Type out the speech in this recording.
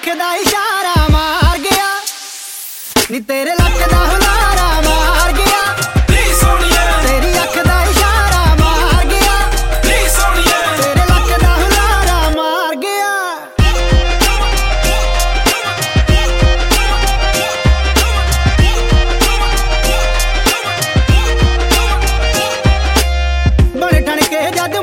ਲੱਖ ਦਾ ਇਸ਼ਾਰਾ ਮਾਰ ਗਿਆ ਨੀ ਤੇਰੇ ਲੱਕ ਦਾ